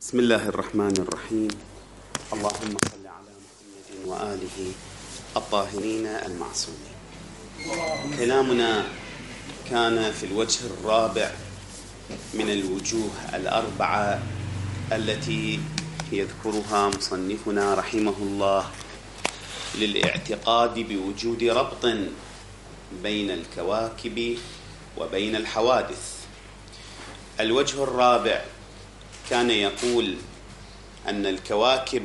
بسم الله الرحمن الرحيم. اللهم صل على محمد وآله الطاهرين المعصومين. كلامنا كان في الوجه الرابع من الوجوه الأربعة التي يذكرها مصنفنا رحمه الله للاعتقاد بوجود ربط بين الكواكب وبين الحوادث. الوجه الرابع كان يقول أن الكواكب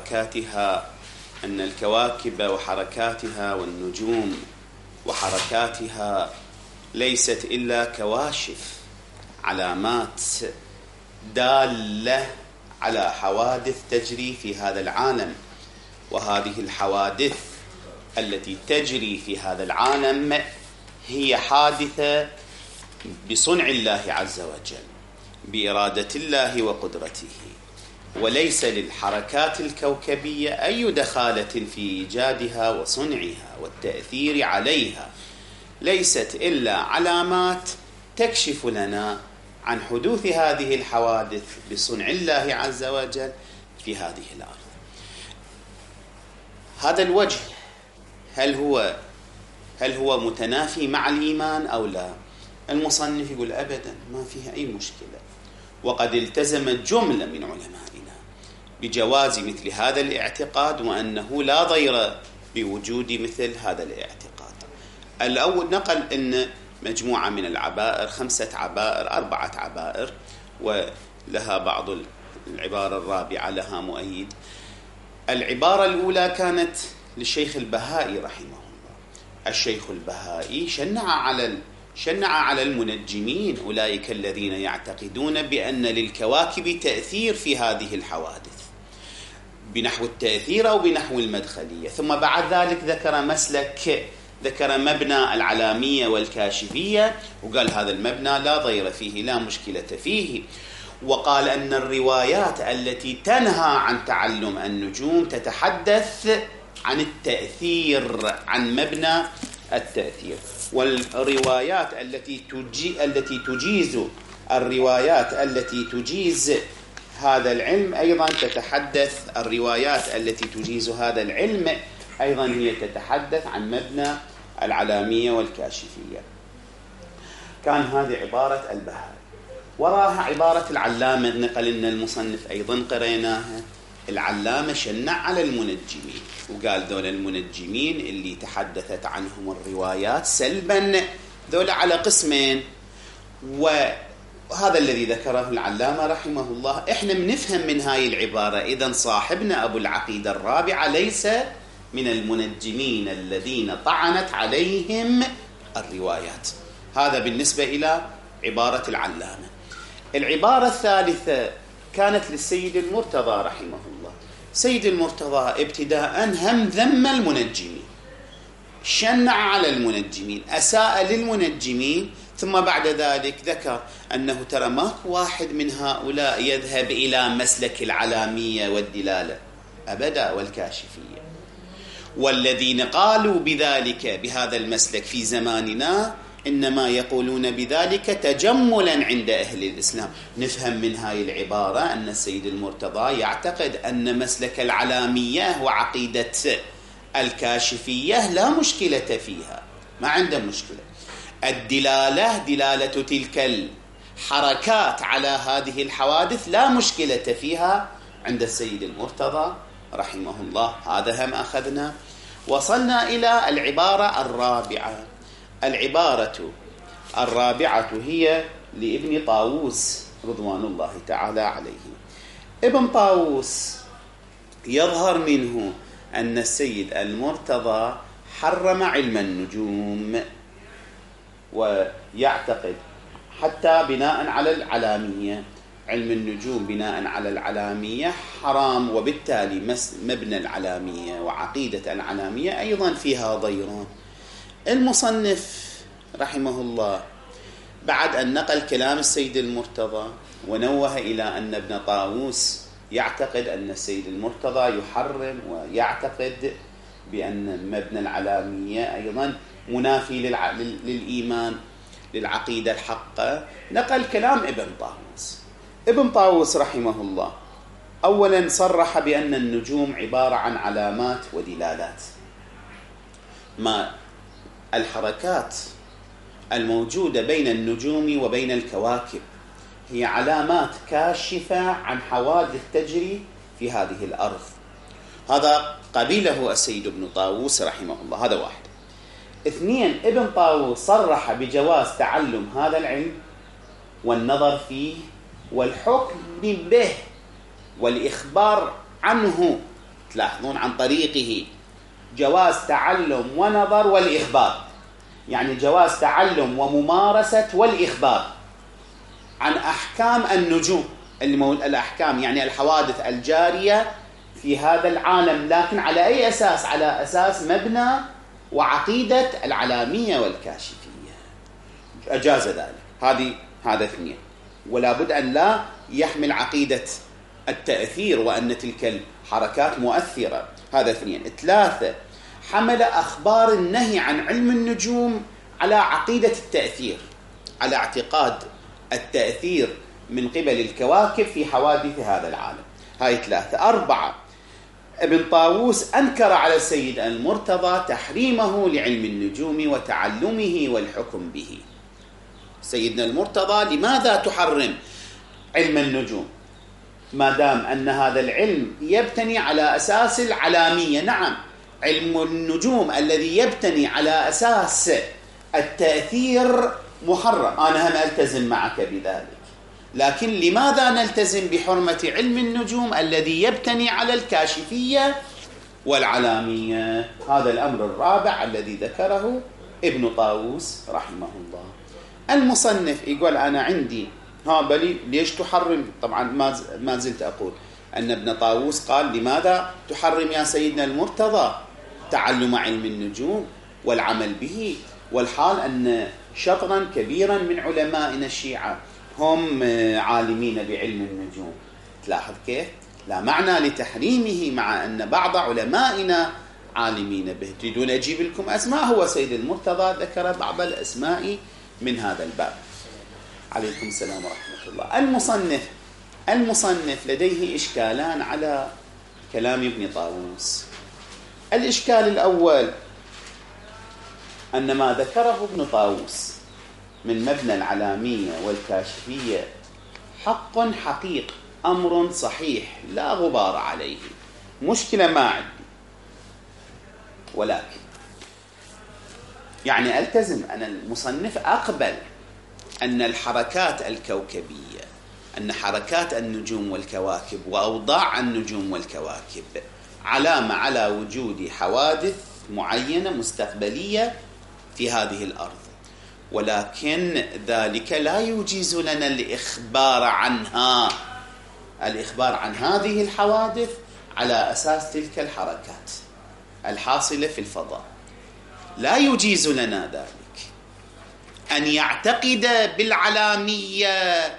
وحركاتها والنجوم وحركاتها ليست إلا كواشف، علامات دالة على حوادث تجري في هذا العالم، وهذه الحوادث التي تجري في هذا العالم هي حادثة بصنع الله عز وجل، بإرادة الله وقدرته، وليس للحركات الكوكبية أي دخالة في إيجادها وصنعها والتأثير عليها، ليست إلا علامات تكشف لنا عن حدوث هذه الحوادث بصنع الله عز وجل في هذه الأرض. هذا الوجه هل هو متنافي مع الإيمان أو لا؟ المصنف يقول أبدا، ما فيها أي مشكلة، وقد التزمت جملة من علمائنا بجواز مثل هذا الاعتقاد، وأنه لا ضير بوجود مثل هذا الاعتقاد. الأول نقل أن مجموعة من العبائر، 5 عبائر، 4 عبائر، ولها بعض العبارة الرابعة لها مؤيد. العبارة الأولى كانت للشيخ البهائي رحمه الله. الشيخ البهائي شنع على المنجمين، أولئك الذين يعتقدون بأن للكواكب تأثير في هذه الحوادث بنحو التأثير أو بنحو المدخلية. ثم بعد ذلك ذكر مبنى العلامية والكاشفية، وقال هذا المبنى لا ضير فيه، لا مشكلة فيه، وقال أن الروايات التي تنهى عن تعلم النجوم تتحدث عن التأثير، عن مبنى التأثير، والروايات التي تجيز هذا العلم أيضا تتحدث، الروايات التي تجيز هذا العلم أيضا هي تتحدث عن مبنى العلامية والكاشفية. كان هذه عبارة البهائي. وراها عبارة العلامة، نقل إن المصنف أيضا قريناها. العلامة شنع على المنجمين وقال ذول المنجمين اللي تحدثت عنهم الروايات سلبا ذول على قسمين، وهذا الذي ذكره العلامة رحمه الله. احنا بنفهم من هاي العبارة إذن صاحبنا أبو العقيدة الرابعة ليس من المنجمين الذين طعنت عليهم الروايات. هذا بالنسبة إلى عبارة العلامة. العبارة الثالثة كانت للسيد المرتضى رحمه الله. سيد المرتضى ابتداء هم ذم المنجمين، شنع على المنجمين، أساء للمنجمين، ثم بعد ذلك ذكر أنه ترى ماكو واحد من هؤلاء يذهب إلى مسلك العلامية والدلالة أبدا والكاشفية، والذين قالوا بذلك بهذا المسلك في زماننا إنما يقولون بذلك تجملا عند أهل الإسلام. نفهم من هاي العبارة أن السيد المرتضى يعتقد أن مسلك العلامية وعقيدة الكاشفية لا مشكلة فيها، ما عنده مشكلة. الدلالة، دلالة تلك الحركات على هذه الحوادث لا مشكلة فيها عند السيد المرتضى رحمه الله. هذا هم أخذنا. وصلنا إلى العبارة الرابعة. العبارة الرابعة هي لابن طاووس رضوان الله تعالى عليه. ابن طاووس يظهر منه أن السيد المرتضى حرم علم النجوم، ويعتقد حتى بناء على العلامية، علم النجوم بناء على العلامية حرام، وبالتالي مبنى العلامية وعقيدة العلامية أيضا فيها ضيران. المصنف رحمه الله بعد أن نقل كلام السيد المرتضى ونوه إلى أن ابن طاووس يعتقد أن السيد المرتضى يحرم، ويعتقد بأن مبنى العلامية أيضا منافي للإيمان، للعقيدة الحقة، نقل كلام ابن طاووس. ابن طاووس رحمه الله أولا صرح بأن النجوم عبارة عن علامات ودلالات. ما الحركات الموجودة بين النجوم وبين الكواكب هي علامات كاشفة عن حوادث تجري في هذه الأرض. هذا قبيله السيد ابن طاووس رحمه الله. هذا واحد. اثنين، ابن طاووس صرح بجواز تعلم هذا العلم والنظر فيه والحكم به والإخبار عنه. تلاحظون عن طريقه جواز تعلم ونظر والإخبار، يعني جواز تعلم وممارسة والإخبار عن أحكام النجوم، الأحكام يعني الحوادث الجارية في هذا العالم، لكن على أي أساس؟ على أساس مبنى وعقيدة العلامية والكاشفية. أجاز ذلك. هذا اثنين. ولا بد أن لا يحمل عقيدة التأثير وأن تلك الحركات مؤثرة. هذا اثنين. ثلاثة، حمل أخبار النهي عن علم النجوم على عقيدة التأثير، على اعتقاد التأثير من قبل الكواكب في حوادث هذا العالم. هاي ثلاثة. أربعة، ابن طاووس أنكر على السيد المرتضى تحريمه لعلم النجوم وتعلمه والحكم به. سيدنا المرتضى، لماذا تحرم علم النجوم ما دام أن هذا العلم يبتني على أساس العلامية؟ نعم، علم النجوم الذي يبتني على أساس التأثير محرم، أنا هم ألتزم معك بذلك، لكن لماذا نلتزم بحرمة علم النجوم الذي يبتني على الكاشفية والعلامية؟ هذا الأمر الرابع الذي ذكره ابن طاووس رحمه الله. المصنف يقول أنا عندي بلي ليش تحرم؟ طبعا ما زلت أقول أن ابن طاووس قال لماذا تحرم يا سيدنا المرتضى تعلم علم النجوم والعمل به، والحال أن شطرا كبيرا من علمائنا الشيعة هم عالمين بعلم النجوم. تلاحظ كيف؟ لا معنى لتحريمه مع أن بعض علمائنا عالمين به. تريدون أجيب لكم أسماء؟ هو سيد المرتضى ذكر بعض الأسماء من هذا الباب. عليكم السلام ورحمة الله. المصنف لديه إشكالان على كلام ابن طاووس. الإشكال الأول أن ما ذكره ابن طاووس من مبنى العلامية والكاشفية حق حقيق، أمر صحيح لا غبار عليه، مشكلة ما عندي، ولكن يعني ألتزم أن المصنف أقبل أن الحركات الكوكبية، أن حركات النجوم والكواكب وأوضاع النجوم والكواكب علامة على وجود حوادث معينة مستقبلية في هذه الأرض، ولكن ذلك لا يجيز لنا الإخبار عنها، الإخبار عن هذه الحوادث على أساس تلك الحركات الحاصلة في الفضاء. لا يجيز لنا ذلك أن يعتقد بالعلامية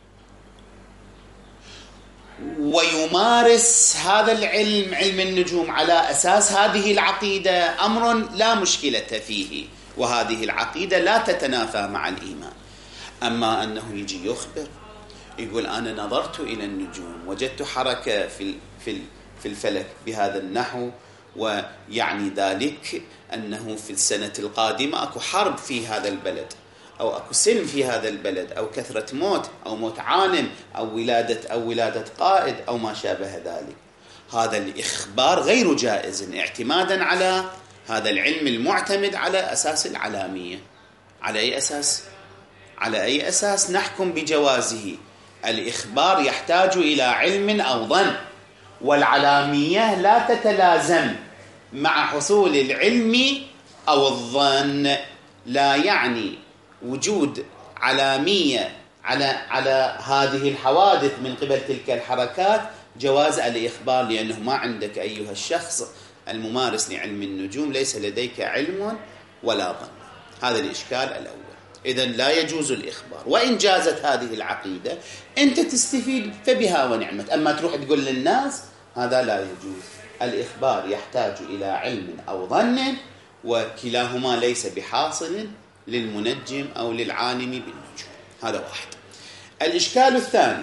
ويمارس هذا العلم، علم النجوم، على أساس هذه العقيدة، أمر لا مشكلة فيه، وهذه العقيدة لا تتنافى مع الإيمان. أما أنه يجي يخبر يقول أنا نظرت إلى النجوم وجدت حركة في الفلك بهذا النحو، ويعني ذلك أنه في السنة القادمة أكو حرب في هذا البلد، أو أكو سلم في هذا البلد، أو كثرة موت، أو موت عالم، أو ولادة قائد، أو ما شابه ذلك. هذا الإخبار غير جائز اعتمادا على هذا العلم المعتمد على أساس العلامية. على أي أساس نحكم بجوازه؟ الإخبار يحتاج إلى علم أو ظن، والعلامية لا تتلازم مع حصول العلم أو الظن. لا يعني وجود علامية على هذه الحوادث من قبل تلك الحركات جواز الإخبار، لأنه ما عندك أيها الشخص الممارس لعلم النجوم ليس لديك علم ولا ظن. هذا الإشكال الأول. إذن لا يجوز الإخبار، وإن جازت هذه العقيدة أنت تستفيد فبها ونعمت، أما تروح تقول للناس هذا لا يجوز. الإخبار يحتاج إلى علم أو ظن، وكلاهما ليس بحاصل للمنجم أو للعالم بالنجوم. هذا واحد. الإشكال الثاني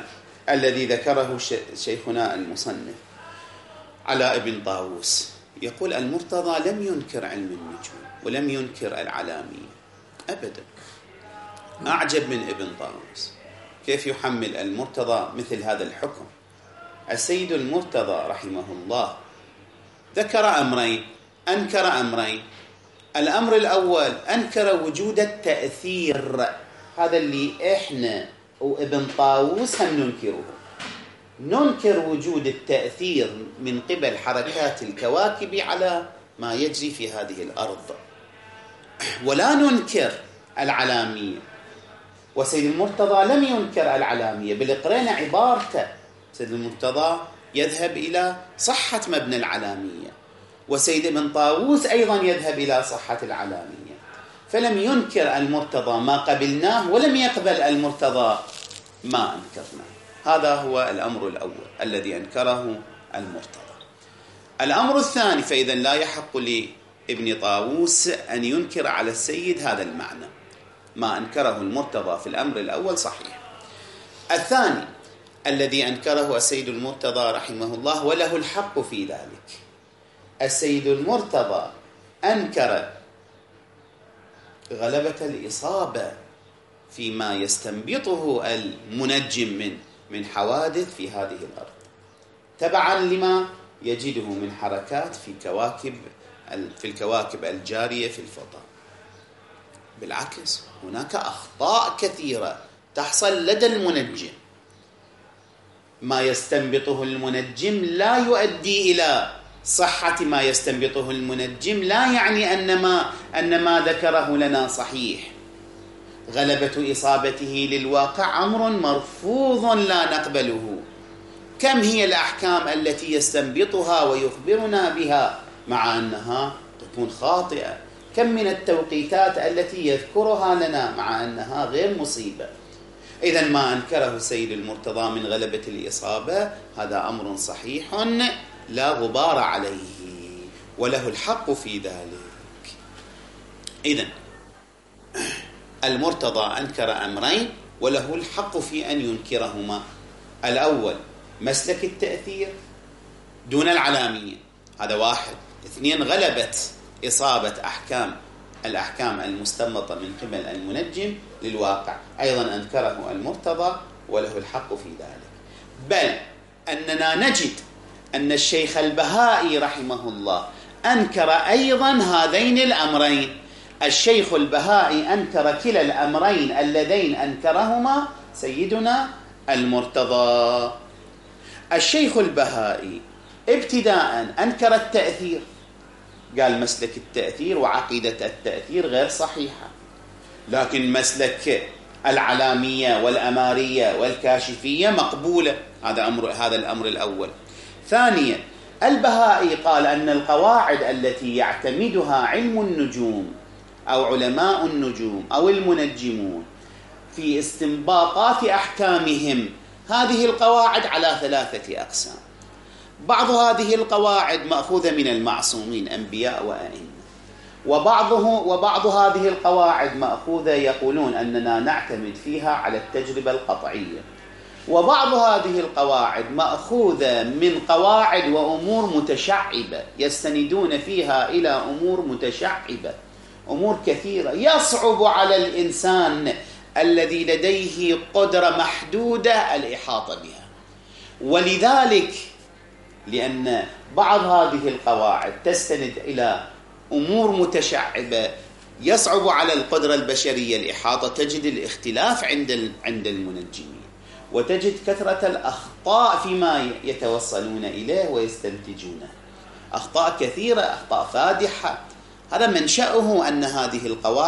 الذي ذكره شيخنا المصنف علاء بن طاووس، يقول المرتضى لم ينكر علم النجوم ولم ينكر العلامية أبدا. أعجب من ابن طاووس كيف يحمل المرتضى مثل هذا الحكم. السيد المرتضى رحمه الله ذكر أمرين، أنكر أمرين. الأمر الأول أنكر وجود التأثير، هذا اللي إحنا وابن طاووس هم ننكره، ننكر وجود التأثير من قبل حركات الكواكب على ما يجري في هذه الأرض، ولا ننكر العلامية. وسيد المرتضى لم ينكر العلامية، بل قرأنا عبارته. سيد المرتضى يذهب إلى صحة مبنى العلامية، وسيد ابن طاووس أيضا يذهب إلى صحة العلامية، فلم ينكر المرتضى ما قبلناه ولم يقبل المرتضى ما أنكرناه. هذا هو الأمر الأول الذي أنكره المرتضى. الأمر الثاني، فإذا لا يحق لابن طاووس أن ينكر على السيد هذا المعنى، ما أنكره المرتضى في الأمر الأول صحيح. الثاني الذي أنكره السيد المرتضى رحمه الله وله الحق في ذلك، السيد المرتضى أنكر غلبة الإصابة فيما يستنبطه المنجم من حوادث في هذه الأرض، تبعا لما يجده من حركات في الكواكب الجارية في الفضاء. بالعكس، هناك أخطاء كثيرة تحصل لدى المنجم. ما يستنبطه المنجم لا يؤدي إلى صحة ما يستنبطه المنجم، لا يعني أن ما ذكره لنا صحيح. غلبة إصابته للواقع أمر مرفوض لا نقبله. كم هي الأحكام التي يستنبطها ويخبرنا بها مع أنها تكون خاطئة؟ كم من التوقيتات التي يذكرها لنا مع أنها غير مصيبة؟ إذن ما أنكره السيد المرتضى من غلبة الإصابة هذا أمر صحيح لا غبار عليه، وله الحق في ذلك. إذن المرتضى أنكر أمرين وله الحق في أن ينكرهما. الأول مسلك التأثير دون العلامية، هذا واحد. اثنين، غلبة إصابة الأحكام المستنبطة من قبل المنجم للواقع، أيضا أنكره المرتضى وله الحق في ذلك. بل أننا نجد أن الشيخ البهائي رحمه الله أنكر أيضا هذين الأمرين. الشيخ البهائي أنكر كلا الأمرين اللذين أنكرهما سيدنا المرتضى. الشيخ البهائي ابتداء أنكر التأثير، قال مسلك التأثير وعقيدة التأثير غير صحيحة، لكن مسلك العلامية والأمارية والكاشفية مقبولة. هذا الأمر الأول. ثانيا، البهائي قال أن القواعد التي يعتمدها علم النجوم أو علماء النجوم أو المنجمون في استنباطات أحكامهم، هذه القواعد على 3 أقسام. بعض هذه القواعد مأخوذة من المعصومين أنبياء وأئمة، وبعض هذه القواعد مأخوذة يقولون أننا نعتمد فيها على التجربة القطعية، وبعض هذه القواعد مأخوذة من قواعد وأمور متشعبة يستندون فيها إلى أمور متشعبة، أمور كثيرة يصعب على الإنسان الذي لديه قدرة محدودة الإحاطة بها. ولذلك لأن بعض هذه القواعد تستند إلى أمور متشعبة يصعب على القدرة البشرية الإحاطة، تجد الاختلاف عند المنجمين، وتجد كثرة الأخطاء فيما يتوصلون إليه ويستنتجونه، أخطاء كثيرة، أخطاء فادحة. هذا منشأه أن هذه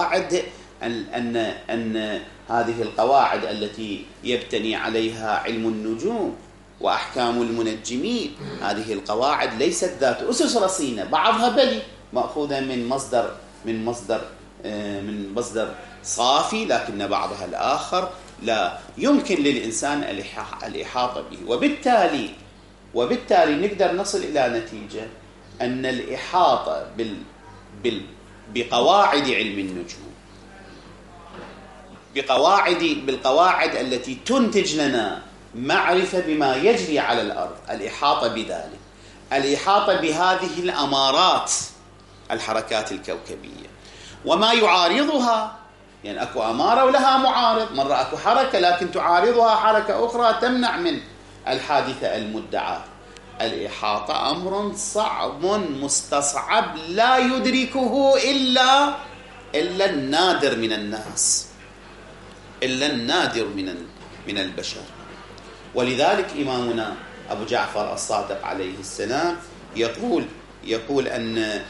القواعد التي يبتني عليها علم النجوم وأحكام المنجمين، هذه القواعد ليست ذات أسس رصينة. بعضها بلي مأخوذة من مصدر صافي، لكن بعضها الآخر لا يمكن للإنسان الإحاطة به. وبالتالي نقدر نصل إلى نتيجة أن الإحاطة بقواعد علم النجوم، بالقواعد التي تنتج لنا معرفة بما يجري على الأرض، الإحاطة بذلك، الإحاطة بهذه الأمارات، الحركات الكوكبية وما يعارضها. يعني أكو أمارة ولها معارض، مرة أكو حركة لكن تعارضها حركة أخرى تمنع من الحادثة المدعاة. الإحاطة أمر صعب مستصعب لا يدركه إلا النادر من الناس، إلا النادر من البشر. ولذلك إمامنا أبو جعفر الصادق عليه السلام يقول أن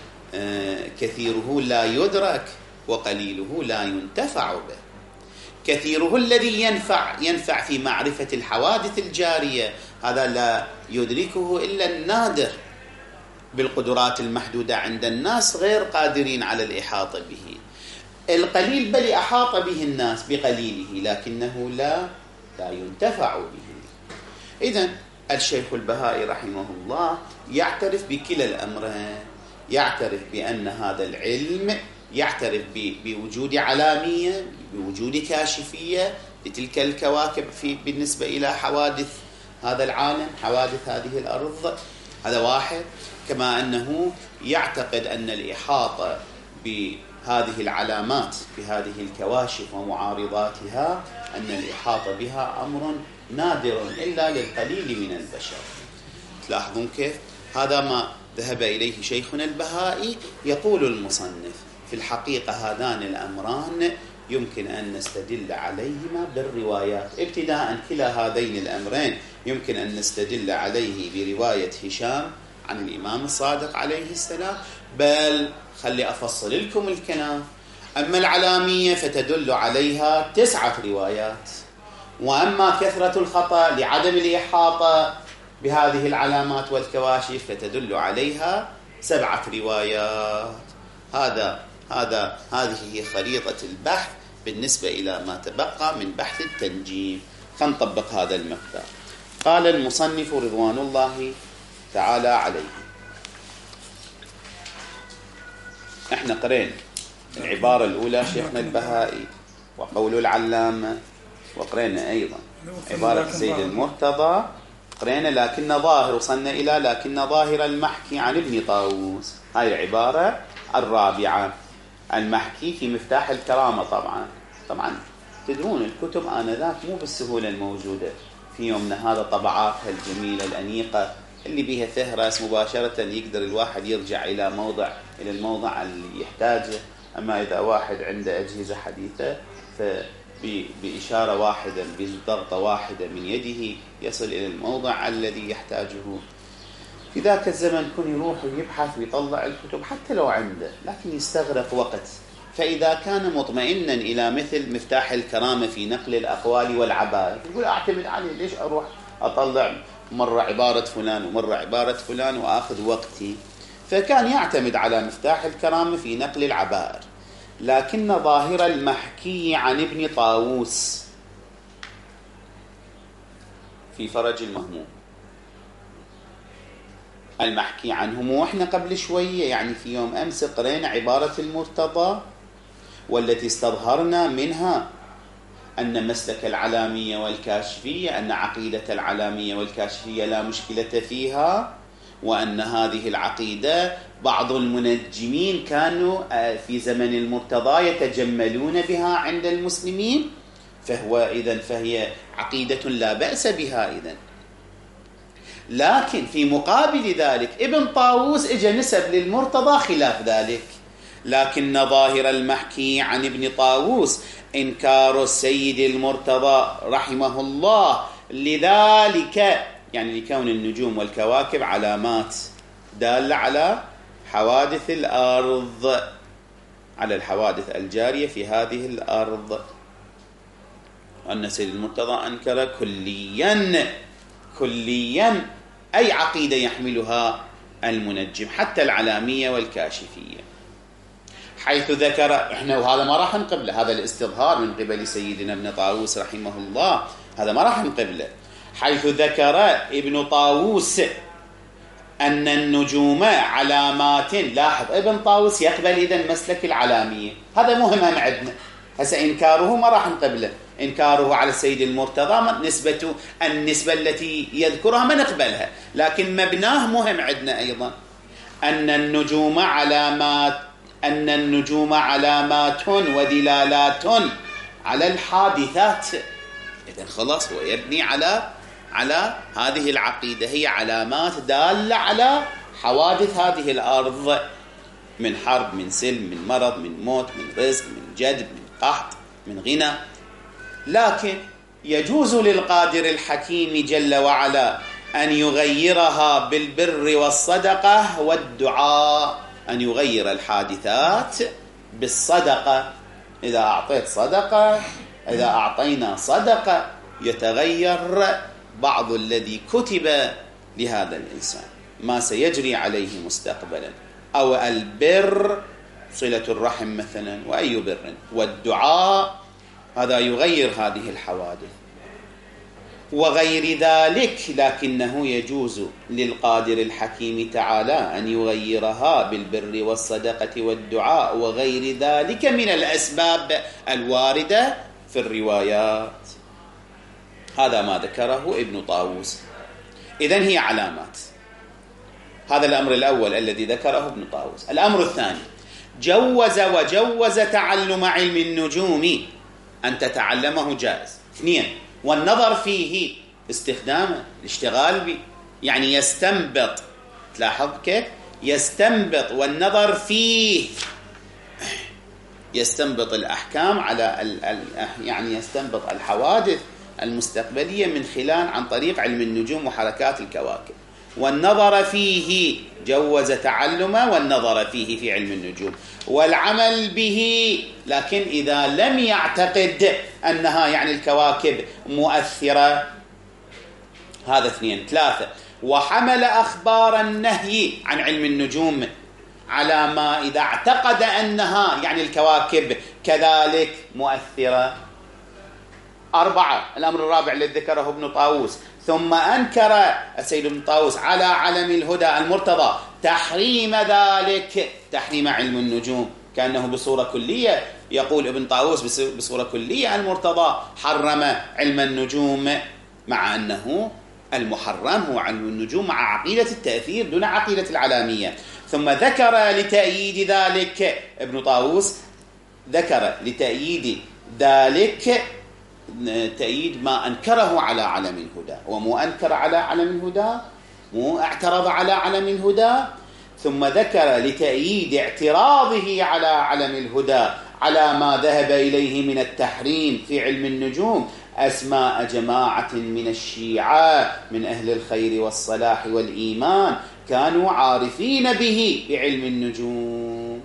كثيره لا يدرك وقليله لا ينتفع به. كثيره الذي ينفع في معرفة الحوادث الجارية، هذا لا يدركه إلا النادر بالقدرات المحدودة عند الناس، غير قادرين على الإحاطة به. القليل بل أحاط به الناس بقليله لكنه لا ينتفع به. إذن الشيخ البهائي رحمه الله يعترف بكلا الأمرين، يعترف بأن هذا العلم يعترف بوجود علامية، بوجود كاشفية لتلك الكواكب بالنسبة إلى حوادث هذا العالم، حوادث هذه الأرض، هذا واحد. كما أنه يعتقد أن الإحاطة بهذه العلامات، بهذه الكواشف ومعارضاتها، أن الإحاطة بها أمر نادر إلا للقليل من البشر. تلاحظون كيف؟ هذا ما ذهب إليه شيخنا البهائي. يقول المصنف: في الحقيقة هذان الأمران يمكن أن نستدل عليهما بالروايات. ابتداء كلا هذين الأمرين يمكن أن نستدل عليه برواية هشام عن الإمام الصادق عليه السلام، بل خلي أفصل لكم الكلام. أما العلامية فتدل عليها 9 روايات، وأما كثرة الخطأ لعدم الإحاطة بهذه العلامات والكواشف فتدل عليها 7 روايات. هذه هي خريطة البحث بالنسبة إلى ما تبقى من بحث التنجيم. فنطبق هذا المقدار. قال المصنف رضوان الله تعالى عليه: احنا قرينا العبارة الأولى شيخنا البهائي وقول العلامة، وقرينا أيضا عبارة السيد المرتضى، قرينا لكن ظاهر، وصلنا إلى لكن ظاهر المحكي عن ابن طاووس. هاي العبارة الرابعة، المحكي في مفتاح الكرامة. طبعا تدرون الكتب آنذاك مو بالسهولة الموجودة في يومنا هذا، طبعاتها الجميلة الأنيقة اللي بيها فهرس مباشرة يقدر الواحد يرجع إلى الموضع اللي يحتاجه. أما إذا واحد عنده أجهزة حديثة فبإشارة واحدة، بضغطة واحدة من يده يصل إلى الموضع الذي يحتاجه. في ذاك الزمن كن يروح ويبحث ويطلع الكتب حتى لو عنده، لكن يستغرق وقت. فإذا كان مطمئنا إلى مثل مفتاح الكرامة في نقل الأقوال والعبارة، يقول أعتمد عليه، ليش أروح أطلع مرة عبارة فلان ومرة عبارة فلان وآخذ وقتي؟ فكان يعتمد على مفتاح الكرامة في نقل العبائر. لكن ظاهر المحكي عن ابن طاووس في فرج المهموم، المحكي عنهم، وإحنا قبل شوية يعني في يوم أمس قرينا عبارة المرتضى والتي استظهرنا منها أن مسلك العلامية والكاشفية، أن عقيدة العلامية والكاشفية لا مشكلة فيها، وأن هذه العقيدة بعض المنجمين كانوا في زمن المرتضى يتجملون بها عند المسلمين، فهي عقيدة لا بأس بها إذن. لكن في مقابل ذلك ابن طاووس اجى نسب للمرتضى خلاف ذلك. لكن ظاهر المحكي عن ابن طاووس إنكار السيد المرتضى رحمه الله لذلك، يعني لكون النجوم والكواكب علامات دالة على حوادث الأرض، على الحوادث الجارية في هذه الأرض. أن السيد المرتضى أنكر كليا أي عقيدة يحملها المنجم، حتى العلامية والكاشفية، حيث ذكر إحنا، وهذا ما راح نقبله، هذا الاستظهار من قبل سيدنا ابن طاووس رحمه الله، هذا ما راح نقبله، حيث ذكر ابن طاووس أن النجوم علامات. لاحظ ابن طاووس يقبل إذن مسلك العلامية، هذا مهم عندنا. هسه إنكاره ما راح نقبله، إنكاره على السيد المرتضى النسبة التي يذكرها ما نقبلها، لكن مبناه مهم عندنا أيضا، أن النجوم علامات ودلالات على الحادثات. إذن خلاص هو يبني على هذه العقيدة، هي علامات دالة على حوادث هذه الأرض، من حرب، من سلم، من مرض، من موت، من رزق، من جدب، من قحط، من غنى. لكن يجوز للقادر الحكيم جل وعلا أن يغيرها بالبر والصدقة والدعاء، أن يغير الحادثات بالصدقة. إذا أعطيت صدقة، إذا أعطينا صدقة، يتغير بعض الذي كتب لهذا الإنسان، ما سيجري عليه مستقبلا، أو البر صلة الرحم مثلا، وأي بر، والدعاء، هذا يغير هذه الحوادث وغير ذلك. لكنه يجوز للقادر الحكيم تعالى أن يغيرها بالبر والصدقة والدعاء وغير ذلك من الأسباب الواردة في الروايات. هذا ما ذكره ابن طاووس. إذن هي علامات. هذا الأمر الأول الذي ذكره ابن طاووس. الأمر الثاني، وجوز تعلم علم النجوم، أن تتعلمه جائز. 2، والنظر فيه، استخدامه، الاشتغال به، يعني يستنبط. تلاحظ كيف يستنبط، والنظر فيه يستنبط الأحكام على يعني يستنبط الحوادث المستقبلية من خلال عن طريق علم النجوم وحركات الكواكب. والنظر فيه، جوز تعلمه والنظر فيه في علم النجوم والعمل به، لكن إذا لم يعتقد أنها يعني الكواكب مؤثرة. هذا 2. 3، وحمل أخبار النهي عن علم النجوم على ما إذا اعتقد أنها يعني الكواكب كذلك مؤثرة. 4، الأمر الرابع الذي ذكره ابن طاووس، ثم أنكر السيد ابن طاووس على علم الهدى المرتضى تحريم ذلك، تحريم علم النجوم، كأنه بصورة كلية يقول ابن طاووس بصورة كلية المرتضى حرم علم النجوم، مع أنه المحرم هو علم النجوم مع عقيدة التأثير دون عقيدة العلامية. ثم ذكر لتأييد ذلك ابن طاووس، ذكر لتأييد ذلك تأييد ما أنكره على علم الهدى، ومو أنكر على علم الهدى، مو اعترض على علم الهدى. ثم ذكر لتأييد اعتراضه على علم الهدى على ما ذهب إليه من التحريم في علم النجوم أسماء جماعة من الشيعة من أهل الخير والصلاح والإيمان كانوا عارفين به بعلم النجوم.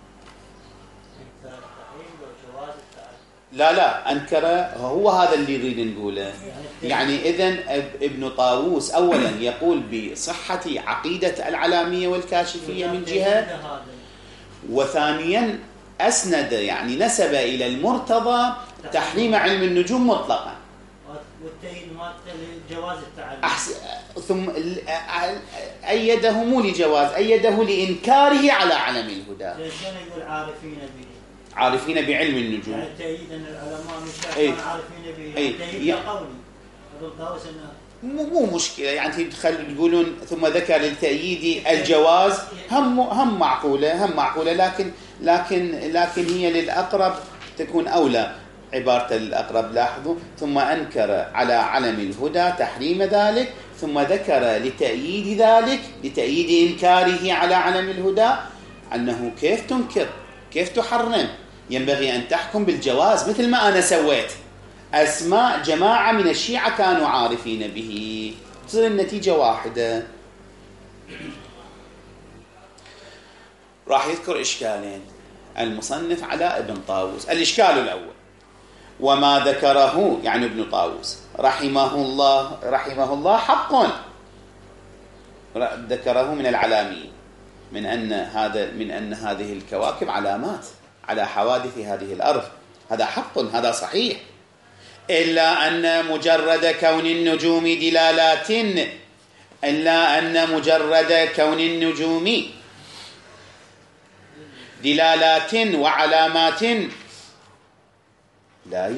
لا أنكر، هو هذا اللي يريد نقوله. يعني إذن ابن طاووس أولا يقول بصحة عقيدة العلامية والكاشفية من جهة، وثانيا أسند يعني نسب إلى المرتضى تحريم علم النجوم مطلقا، والتأييد جواز التعلم، ثم أيده مو لجواز، أيده لإنكاره على علم الهدى. يقول عارفين بعلم النجوم، يعني تأييد أن العلماء مش عارفين به، تأييد قولي ابن طاووس مو مشكلة، يعني تقولون ثم ذكر للتأييد الجواز، هم معقولة، لكن هي للأقرب تكون أولى، عبارة الأقرب. لاحظوا، ثم أنكر على علم الهدى تحريم ذلك، ثم ذكر لتأييد ذلك، لتأييد إنكاره على علم الهدى، أنه كيف تنكر، كيف تحرم، ينبغي أن تحكم بالجواز مثل ما أنا سويت. أسماء جماعة من الشيعة كانوا عارفين به، تصير النتيجة واحدة. راح يذكر إشكالين المصنف على ابن طاووس. الإشكال الأول، وما ذكره يعني ابن طاووس رحمه الله حق، ذكره من العلامية من أن هذه الكواكب علامات على حوادث هذه الأرض، هذا حق، هذا صحيح، إلا أن مجرد كون النجوم دلالات وعلامات لا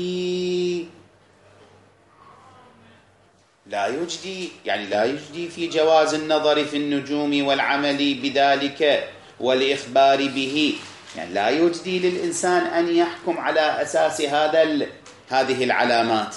يجدي يعني لا يجدي في جواز النظر في النجوم والعمل بذلك والإخبار به، يعني لا يجدي للإنسان أن يحكم على أساس هذه العلامات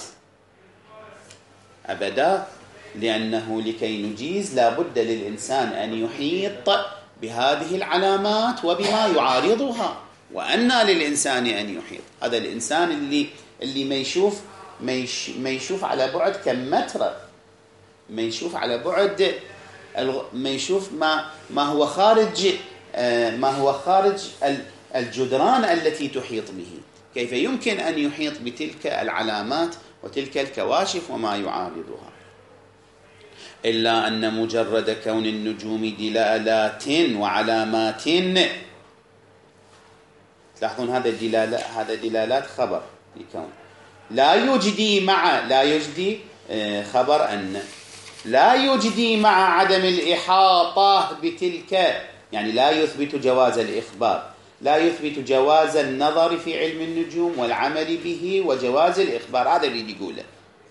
أبدا، لأنه لكي نجيز لا بد للإنسان أن يحيط بهذه العلامات وبما يعارضها. وأن للإنسان أن يحيط، هذا الإنسان اللي ما يشوف على بعد كم متر، ما يشوف على بعد، ما يشوف ما هو خارج الجدران التي تحيط به، كيف يمكن أن يحيط بتلك العلامات وتلك الكواشف وما يعارضها؟ إلا أن مجرد كون النجوم دلالات وعلامات، تلاحظون هذا دلالات خبر لكون، لا يجدي خبر أن، لا يجدي مع عدم الإحاطة بتلك، يعني لا يثبت جواز الإخبار، لا يثبت جواز النظر في علم النجوم والعمل به وجواز الإخبار. هذا اللي يقوله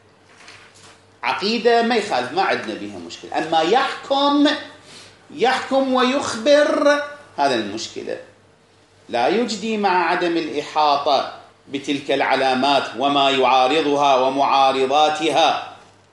عقيدة ما يخالف، ما عندنا بها مشكلة. أما يحكم ويخبر، هذا المشكلة. لا يجدي مع عدم الإحاطة بتلك العلامات وما يعارضها ومعارضاتها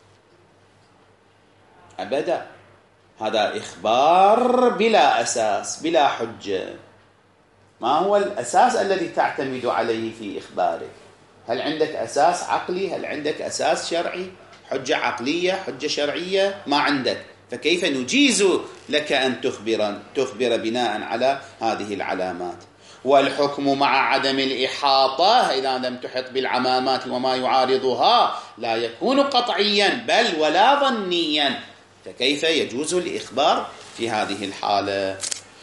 أبدا، هذا إخبار بلا أساس بلا حجة. ما هو الأساس الذي تعتمد عليه في إخبارك؟ هل عندك أساس عقلي؟ هل عندك أساس شرعي؟ حجة عقلية، حجة شرعية؟ ما عندك، فكيف نجيز لك أن تخبر بناء على هذه العلامات؟ والحكم مع عدم الإحاطة إذا لم تحط بالعلامات وما يعارضها لا يكون قطعيا بل ولا ظنيا، فكيف يجوز الإخبار في هذه الحالة؟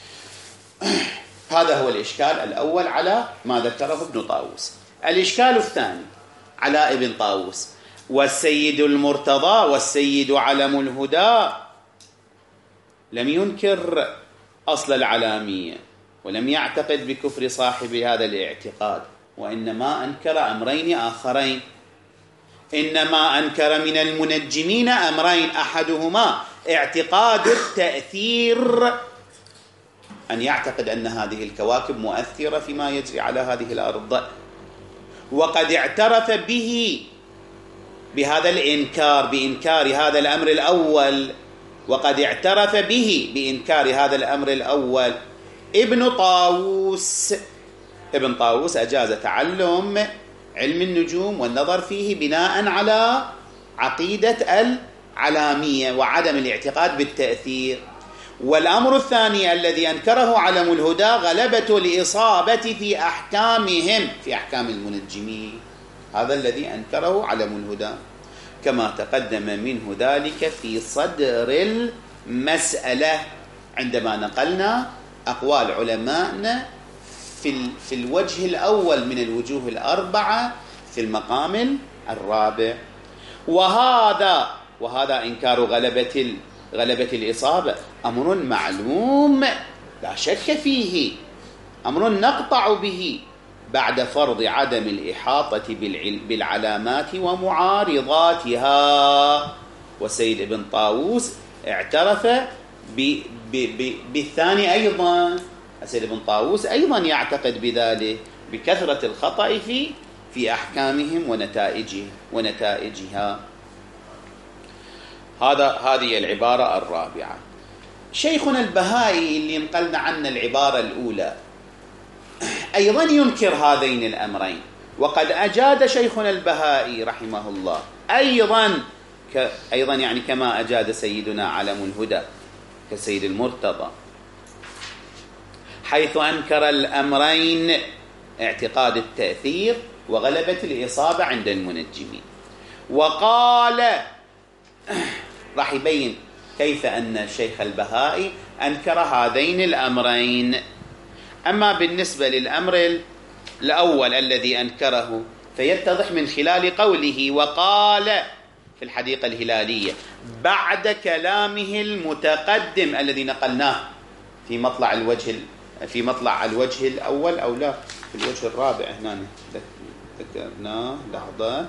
هذا هو الإشكال الأول على ما ذكره ابن طاووس. الإشكال الثاني على ابن طاووس: والسيد المرتضى والسيد علم الهدى لم ينكر أصل العلامية ولم يعتقد بكفر صاحب هذا الاعتقاد، وإنما أنكر أمرين آخرين. إنما أنكر من المنجمين أمرين: أحدهما اعتقاد التأثير، أن يعتقد أن هذه الكواكب مؤثرة فيما يجري على هذه الأرض، وقد اعترف بهذا الإنكار، بإنكار هذا الأمر الأول، وقد اعترف بإنكار هذا الأمر الأول ابن طاووس. ابن طاووس أجاز تعلم علم النجوم والنظر فيه بناء على عقيدة العلامية وعدم الاعتقاد بالتأثير. والأمر الثاني الذي أنكره علم الهدى غلبة الإصابة في أحكامهم، في أحكام المنجمين، هذا الذي أنكره علم الهدى، كما تقدم منه ذلك في صدر المسألة عندما نقلنا أقوال علمائنا في الوجه الأول من الوجوه الأربعة في المقام الرابع. وهذا إنكار غلبة الإصابة أمر معلوم لا شك فيه، أمر نقطع به بعد فرض عدم الإحاطة بالعلامات ومعارضاتها. والسيد ابن طاووس اعترف بالثاني أيضا. السيد ابن طاووس أيضا يعتقد بذلك، بكثرة الخطأ في أحكامهم ونتائجها. هذه العبارة الرابعة. شيخنا البهائي اللي نقلنا عنه العبارة الأولى أيضا ينكر هذين الأمرين، وقد أجاد شيخنا البهائي رحمه الله أيضا يعني كما أجاد سيدنا علم الهدى كالسيد المرتضى، حيث أنكر الأمرين: اعتقاد التأثير وغلبة الإصابة عند المنجمين. وقال راح يبين كيف أن الشيخ البهائي أنكر هذين الأمرين. أما بالنسبة للأمر الأول الذي أنكره فيتضح من خلال قوله: وقال في الحديقة الهلالية بعد كلامه المتقدم الذي نقلناه في مطلع الوجه الأول، أو لا في الوجه الرابع هنا ذكرناه لحظة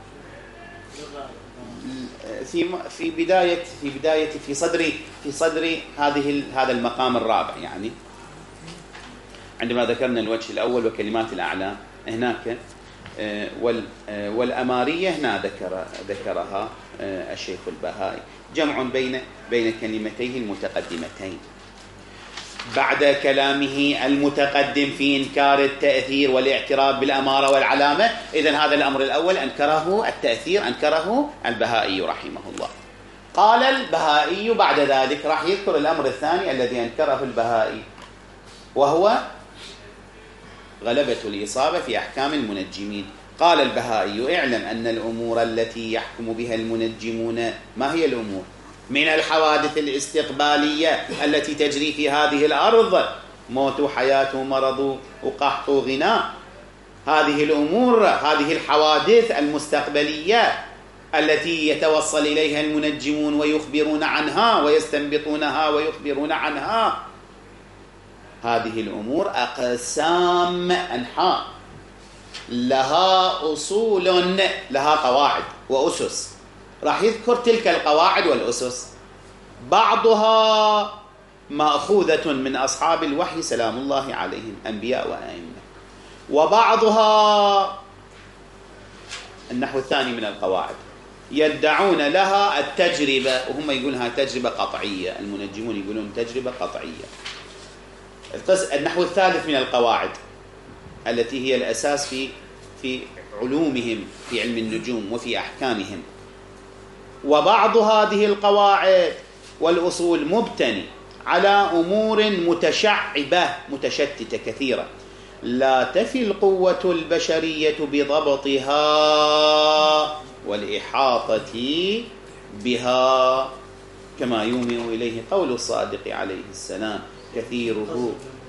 في بداية في صدر هذا المقام الرابع، يعني عندما ذكرنا الوجه الأول وكلمات الأعلام هناك، والأمارية هنا ذكرها الشيخ البهائي، جمع بين كلمتيه المتقدمتين بعد كلامه المتقدم في إنكار التأثير والاعتراف بالأمارة والعلامة. إذن هذا الأمر الأول أنكره التأثير، أنكره البهائي رحمه الله. قال البهائي بعد ذلك راح يذكر الأمر الثاني الذي أنكره البهائي، وهو غلبة الإصابة في أحكام المنجمين. قال البهائي: اعلم أن الأمور التي يحكم بها المنجمون، ما هي الأمور؟ من الحوادث الاستقبالية التي تجري في هذه الأرض، موت وحياة ومرض وقحط وغناء، هذه الأمور، هذه الحوادث المستقبلية التي يتوصل إليها المنجمون ويخبرون عنها ويستنبطونها ويخبرون عنها، هذه الأمور أقسام أنحاء، لها أصول، لها قواعد وأسس. راح يذكر تلك القواعد والأسس، بعضها مأخوذة من أصحاب الوحي سلام الله عليهم، أنبياء وأئمة، وبعضها النحو الثاني من القواعد يدعون لها التجربة، وهم يقولونها تجربة قطعية، المنجمون يقولون تجربة قطعية. النحو الثالث من القواعد التي هي الأساس في علومهم، في علم النجوم وفي أحكامهم. وبعض هذه القواعد والأصول مبتني على أمور متشعبة متشتتة كثيرة، لا تفي القوة البشرية بضبطها والإحاطة بها، كما يومئ إليه قول الصادق عليه السلام: كثيره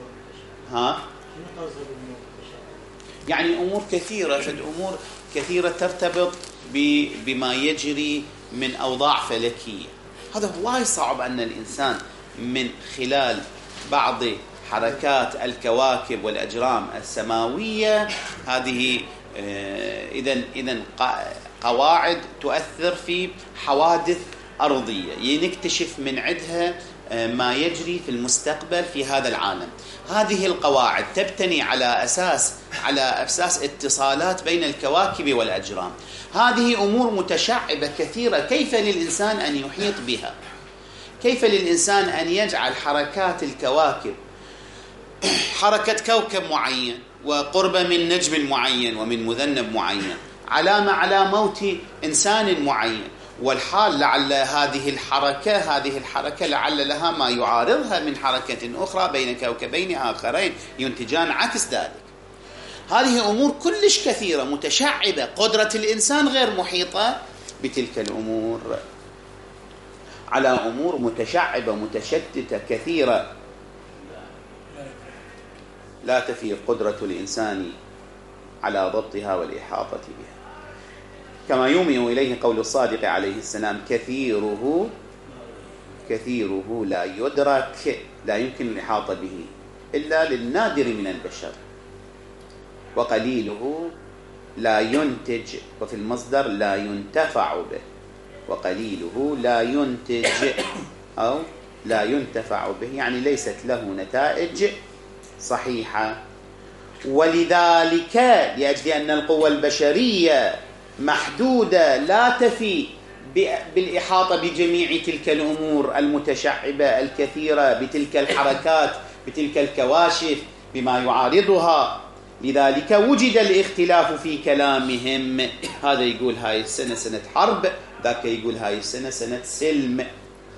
يعني أمور كثيرة، أمور كثيرة ترتبط بما يجري من أوضاع فلكية. هذا وايد صعب أن الإنسان من خلال بعض حركات الكواكب والأجرام السماوية، هذه إذن قواعد تؤثر في حوادث أرضية، نكتشف من عندها ما يجري في المستقبل في هذا العالم. هذه القواعد تبتني على أساس اتصالات بين الكواكب والأجرام. هذه أمور متشعبة كثيرة، كيف للإنسان أن يحيط بها؟ كيف للإنسان أن يجعل حركات الكواكب، حركة كوكب معين وقرب من نجم معين ومن مذنب معين، علامة على موت إنسان معين، والحال لعل هذه الحركة لعل لها ما يعارضها من حركة أخرى بين كوكبين آخرين ينتجان عكس ذلك. هذه أمور كلش كثيرة متشعبة، قدرة الإنسان غير محيطة بتلك الأمور، على أمور متشعبة متشتتة كثيرة لا تفي قدرة الإنسان على ضبطها والإحاطة بها، كما يومئ إليه قول الصادق عليه السلام: كثيره لا يدرك، لا يمكن الإحاطة به إلا للنادر من البشر، وقليله لا ينتج، وفي المصدر لا ينتفع به، وقليله لا ينتج أو لا ينتفع به، يعني ليست له نتائج صحيحة. ولذلك لأجل أن القوة البشرية محدودة لا تفي بالإحاطة بجميع تلك الأمور المتشعبة الكثيرة، بتلك الحركات، بتلك الكواشف، بما يعارضها، لذلك وجد الاختلاف في كلامهم. هذا يقول هاي السنة سنة حرب، ذاك يقول هاي السنة سنة سلم،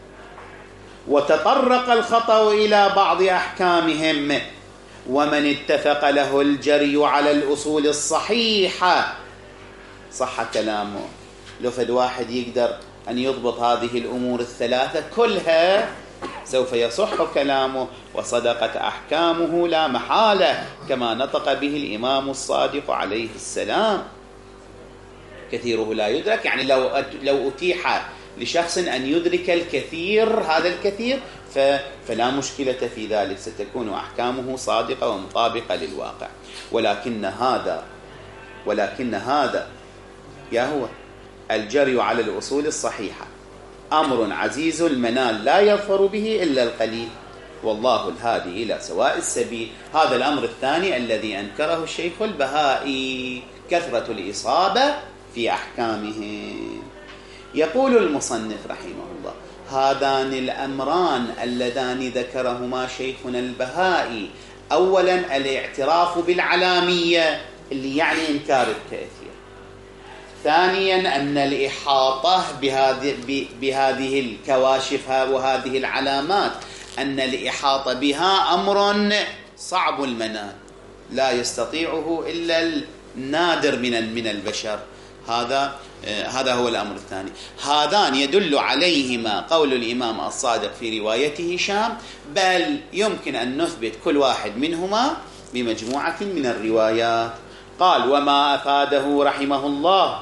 وتطرق الخطأ إلى بعض أحكامهم، ومن اتفق له الجري على الأصول الصحيحة صح كلامه. لو فد واحد يقدر أن يضبط هذه الأمور الثلاثة كلها سوف يصح كلامه وصدقت أحكامه لا محالة، كما نطق به الإمام الصادق عليه السلام. كثيره لا يدرك، يعني لو أتيح لشخص أن يدرك الكثير، هذا الكثير، فلا مشكلة في ذلك، ستكون أحكامه صادقة ومطابقة للواقع. ولكن هذا ولكن هذا يا هو الجري على الأصول الصحيحة أمر عزيز المنال لا يظفر به إلا القليل، والله الهادي إلى سواء السبيل. هذا الأمر الثاني الذي أنكره الشيخ البهائي، كثرة الإصابة في أحكامه. يقول المصنف رحمه الله: هذان الأمران اللذان ذكرهما شيخنا البهائي، أولا الاعتراف بالعلامية اللي يعني إنكار التأثير، ثانيا أن الإحاطة بهذه الكواشف وهذه العلامات، أن الإحاطة بها أمر صعب المنال لا يستطيعه إلا النادر من البشر. هذا هو الأمر الثاني. هذان يدل عليهما قول الإمام الصادق في روايته هشام، بل يمكن أن نثبت كل واحد منهما بمجموعة من الروايات. قال: وما أفاده رحمه الله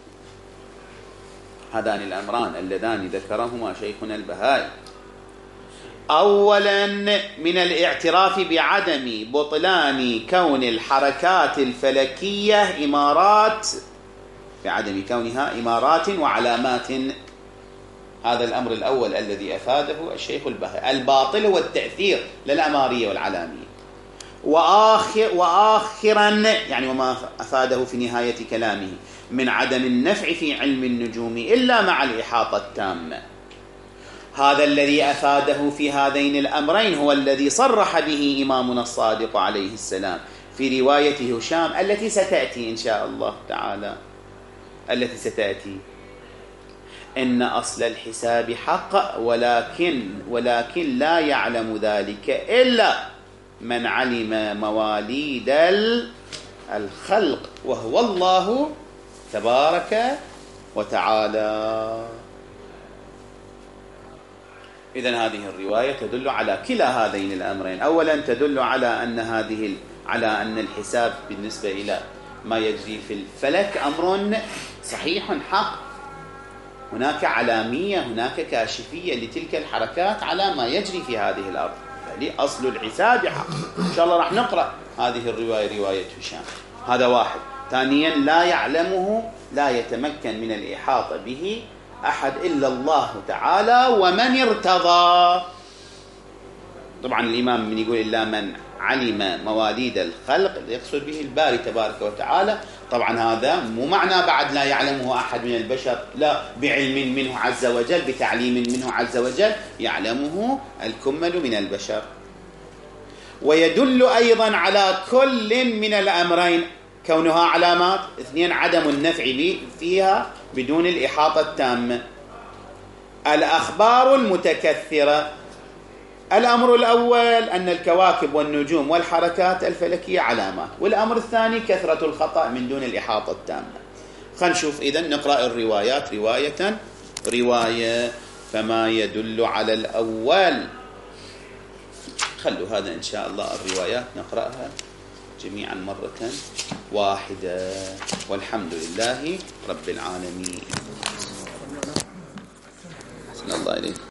هذان الأمران اللذان ذكرهما شيخنا البهائي، أولا من الاعتراف بعدم بطلان كون الحركات الفلكية إمارات، بعدم كونها إمارات وعلامات. هذا الأمر الأول الذي أفاده الشيخ البهائي. الباطل هو التأثير للأمارية والعلامية. وآخرا يعني وما أفاده في نهاية كلامه من عدم النفع في علم النجوم إلا مع الإحاطة التامة. هذا الذي أفاده في هذين الأمرين هو الذي صرح به إمامنا الصادق عليه السلام في رواية هشام التي ستأتي إن شاء الله تعالى، التي ستأتي: إن أصل الحساب حق ولكن لا يعلم ذلك إلا من علم مواليد الخلق وهو الله تبارك وتعالى. إذن هذه الرواية تدل على كلا هذين الأمرين. أولا تدل على أن الحساب بالنسبة إلى ما يجري في الفلك أمر صحيح حق، هناك علامية، هناك كاشفية لتلك الحركات على ما يجري في هذه الأرض، أصل الحساب حق. إن شاء الله راح نقرأ هذه الرواية، رواية هشام. هذا واحد. ثانيا لا يعلمه، لا يتمكن من الإحاطة به أحد إلا الله تعالى ومن ارتضى. طبعا الإمام من يقول إلا من علم مواليد الخلق يقصد به الباري تبارك وتعالى. طبعا هذا مو معنى بعد لا يعلمه أحد من البشر، لا، بعلم منه عز وجل، بتعليم منه عز وجل يعلمه الكمل من البشر. ويدل أيضا على كل من الأمرين كونها علامات. اثنين عدم النفع فيها بدون الإحاطة التامة. الأخبار المتكثرة. الأمر الأول أن الكواكب والنجوم والحركات الفلكية علامات، والأمر الثاني كثرة الخطأ من دون الإحاطة التامة. خلينا نشوف إذن نقرأ الروايات رواية. فما يدل على الأول، خلوا هذا إن شاء الله الروايات نقرأها جميعا مرة واحدة، والحمد لله رب العالمين. أحسن الله إليك.